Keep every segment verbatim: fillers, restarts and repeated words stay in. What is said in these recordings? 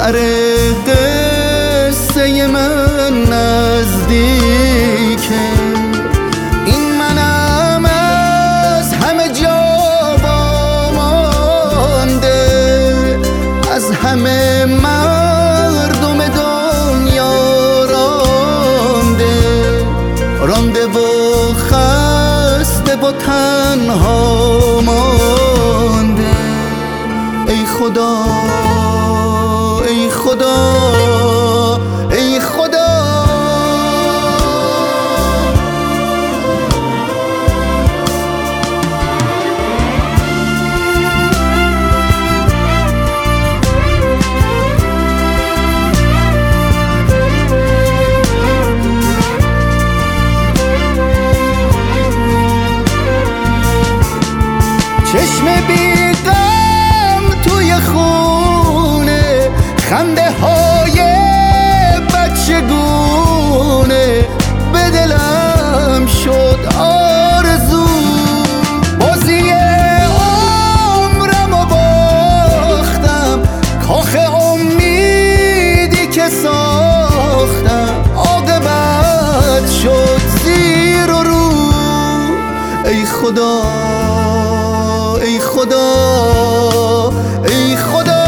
آخر قصه من نزدیکه، این منم از همه جا وامانده، از همه مردم دنیا رانده، رانده و خسته و تنها مانده. ای خدا ای خدا ای خدا، چشم بی غم توی خونه، خنده های بچگونه، به دلم شد آرزو، بازی عمرم و باختم، کاخ امیدی که ساختم، عاقبت شد زیر و رو. ای خدا ای خدا ای خدا،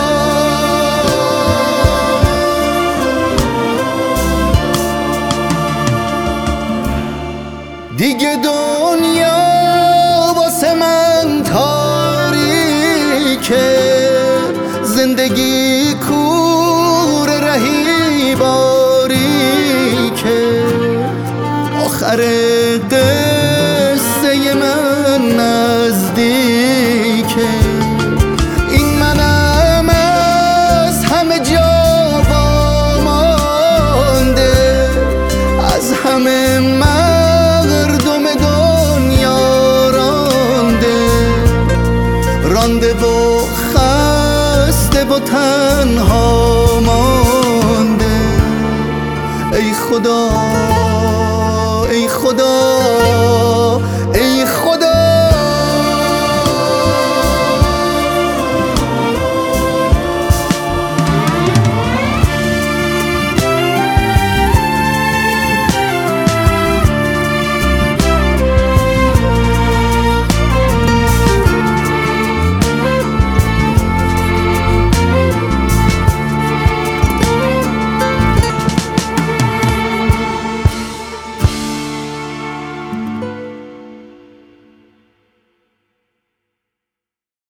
دیگه دنیا واسه من تاریکه، زندگی کور رهی باریکه، آخر قصه من نزدیکه، این منم از همه جا وامانده، از همه مردم دنیا رانده، رانده و خسته و تنها مانده. ای خدا ای خدا